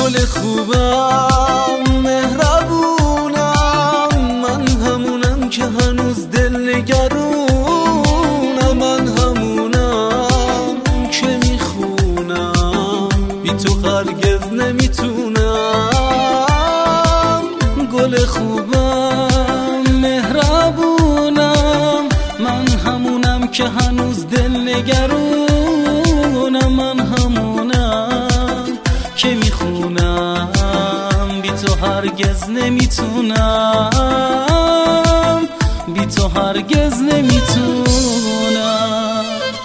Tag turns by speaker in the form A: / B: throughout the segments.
A: گل خوبم مهربونم، من همونم که هنوز دل نگرونم، من همونم که میخونم بی تو هرگز نمیتونم. گل خوبم مهربونم، من همونم که هنوز دل نگرونم، من همونم که میخونم بی تو هرگز نمیتونم، بی تو هرگز نمیتونم.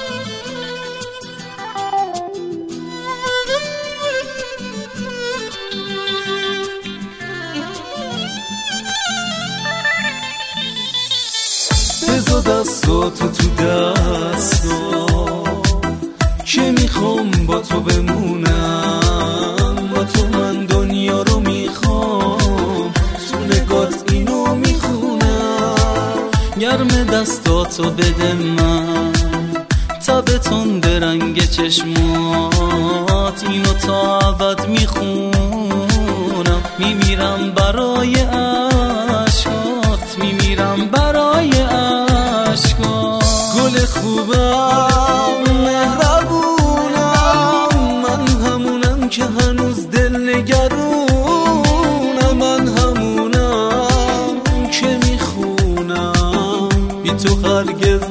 A: بذار دستاتو تو دستم که میخوام با تو بمونم، با تو من دنیا رو میخوام، تو نگات اینو میخونم. گرم دستاتو بده من، تب تنده رنگ چشمات، اینو تا ابد میخونم. میمیرم برای عشقات، میمیرم برای عشقات. گل خوبم مهربونم، من همونم که هنوز دل نگرونم، من همونم که میخونم بی تو هرگز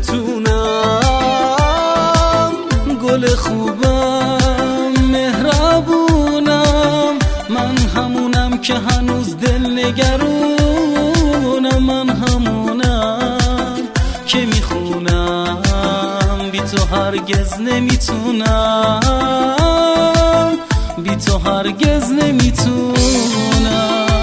A: نمیتونم. گل خوبم مهربونم، من همونم که هنوز دل نگرونم، من همونم که میخونم بی تو هرگز نمیتونم، بی تو هرگز نمیتونم.